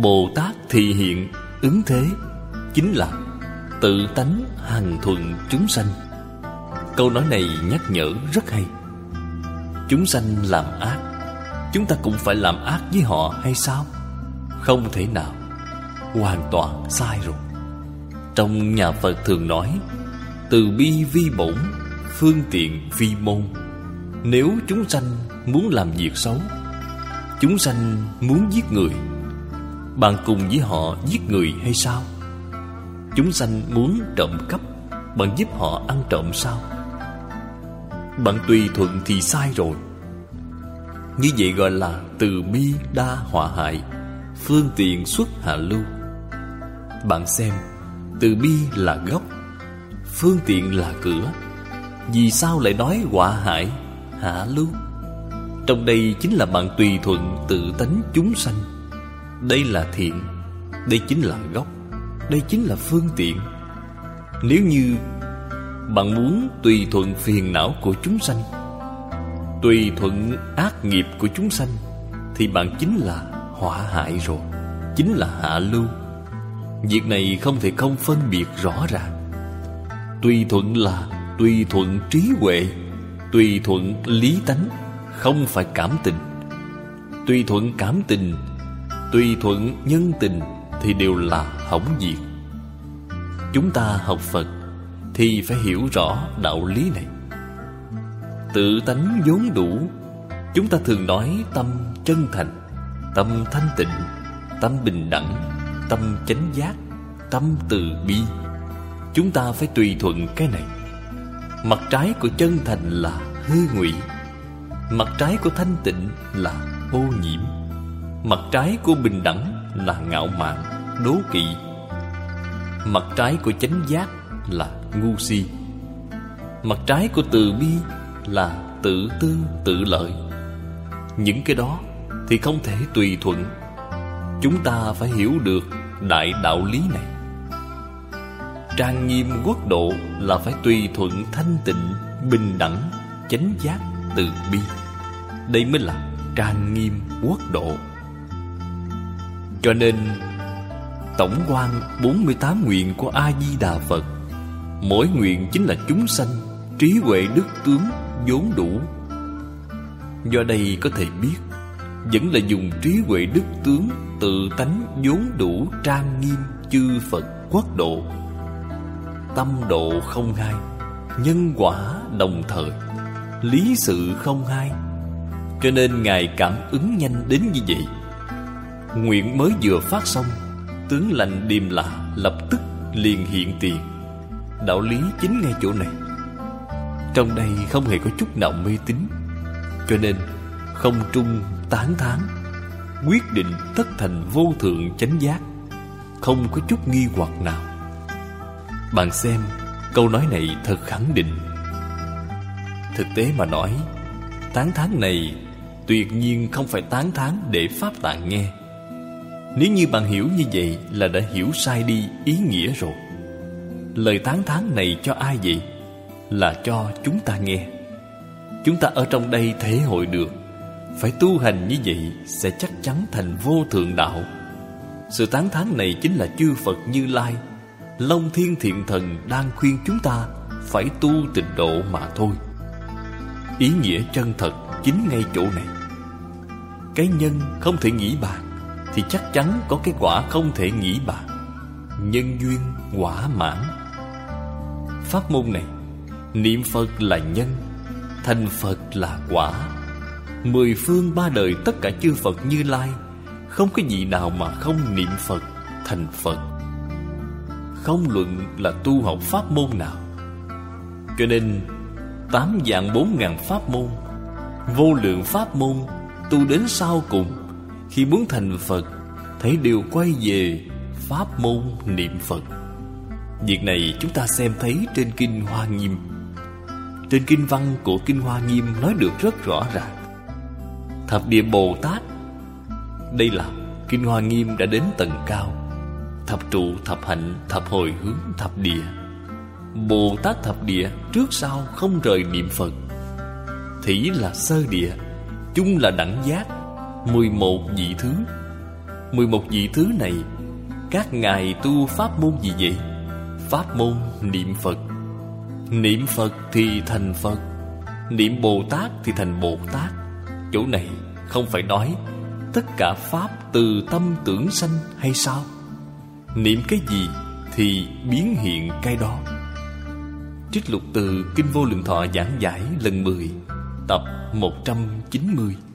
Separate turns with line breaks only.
Bồ Tát thị hiện ứng thế, chính là tự tánh hằng thuận chúng sanh. Câu nói này nhắc nhở rất hay. Chúng sanh làm ác, chúng ta cũng phải làm ác với họ hay sao? Không thể nào. Hoàn toàn sai rồi. Trong nhà Phật thường nói từ bi vi bổn, phương tiện vi môn. Nếu chúng sanh muốn làm việc xấu, chúng sanh muốn giết người, bạn cùng với họ giết người hay sao? Chúng sanh muốn trộm cắp, bạn giúp họ ăn trộm sao? Bạn tùy thuận thì sai rồi. Như vậy gọi là từ bi đa họa hại, phương tiện xuất hạ lưu. Bạn xem, từ bi là gốc, phương tiện là cửa. Vì sao lại nói họa hại, hạ lưu? Trong đây chính là bạn tùy thuận tự tánh chúng sanh. Đây là thiện, đây chính là gốc, đây chính là phương tiện. Nếu như bạn muốn tùy thuận phiền não của chúng sanh, tùy thuận ác nghiệp của chúng sanh, thì bạn chính là họa hại rồi, chính là hạ lưu. Việc này không thể không phân biệt rõ ràng. Tùy thuận là tùy thuận trí huệ, tùy thuận lý tánh, không phải cảm tình. Tùy thuận cảm tình, tùy thuận nhân tình thì đều là hỏng việc. Chúng ta học Phật thì phải hiểu rõ đạo lý này. Tự tánh vốn đủ. Chúng ta thường nói tâm chân thành, tâm thanh tịnh, tâm bình đẳng, tâm chánh giác, tâm từ bi. Chúng ta phải tùy thuận cái này. Mặt trái của chân thành là hư ngụy, mặt trái của thanh tịnh là ô nhiễm, mặt trái của bình đẳng là ngạo mạn, đố kỵ, mặt trái của chánh giác là ngu si, mặt trái của từ bi là tự tư tự lợi. Những cái đó thì không thể tùy thuận. Chúng ta phải hiểu được đại đạo lý này. Trang nghiêm quốc độ là phải tùy thuận thanh tịnh, bình đẳng, chánh giác, từ bi. Đây mới là trang nghiêm quốc độ. Cho nên tổng quan 48 nguyện của A-di-đà Phật, mỗi nguyện chính là chúng sanh trí huệ đức tướng vốn đủ. Do đây có thể biết, vẫn là dùng trí huệ đức tướng tự tánh vốn đủ trang nghiêm chư Phật quốc độ. Tâm độ không hai, nhân quả đồng thời, lý sự không hai. Cho nên Ngài cảm ứng nhanh đến như vậy. Nguyện mới vừa phát xong, tướng lành điềm lạ lập tức liền hiện tiền. Đạo lý chính ngay chỗ này. Trong đây không hề có chút nào mê tín. Cho nên không trung tán thán, quyết định tất thành vô thượng chánh giác, không có chút nghi hoặc nào. Bạn xem, câu nói này thật khẳng định. Thực tế mà nói, tán thán này tuyệt nhiên không phải tán thán để Pháp Tạng nghe. Nếu như bạn hiểu như vậy là đã hiểu sai đi ý nghĩa rồi. Lời tán thán này cho ai vậy? Là cho chúng ta nghe. Chúng ta ở trong đây thể hội được, phải tu hành như vậy sẽ chắc chắn thành vô thượng đạo. Sự tán thán này chính là chư Phật Như Lai, Long Thiên Thiện Thần đang khuyên chúng ta phải tu tịnh độ mà thôi. Ý nghĩa chân thật chính ngay chỗ này. Cái nhân không thể nghĩ bàn thì chắc chắn có cái quả không thể nghĩ bàn. Nhân duyên quả mãn. Pháp môn này, niệm Phật là nhân, thành Phật là quả. 10 phương 3 đời tất cả chư Phật Như Lai, không có gì nào mà không niệm Phật thành Phật. Không luận là tu học pháp môn nào. Cho nên 8 vạn 4 ngàn pháp môn, vô lượng pháp môn, tu đến sau cùng, khi muốn thành Phật, thấy đều quay về pháp môn niệm Phật. Việc này chúng ta xem thấy trên Kinh Hoa Nghiêm. Trên kinh văn của Kinh Hoa Nghiêm nói được rất rõ ràng. Thập địa Bồ Tát, đây là Kinh Hoa Nghiêm đã đến tầng cao. Thập trụ, thập hạnh, thập hồi hướng, thập địa. Bồ Tát thập địa trước sau không rời niệm Phật. Thỉ là sơ địa, chung là đẳng giác, 11 vị thứ. 11 vị thứ này các ngài tu pháp môn gì vậy? Pháp môn niệm Phật. Niệm Phật thì thành Phật, niệm Bồ Tát thì thành Bồ Tát. Chỗ này không phải nói tất cả pháp từ tâm tưởng sanh hay sao? Niệm cái gì thì biến hiện cái đó. Trích lục từ Kinh Vô Lượng Thọ giảng giải lần 10, tập 190.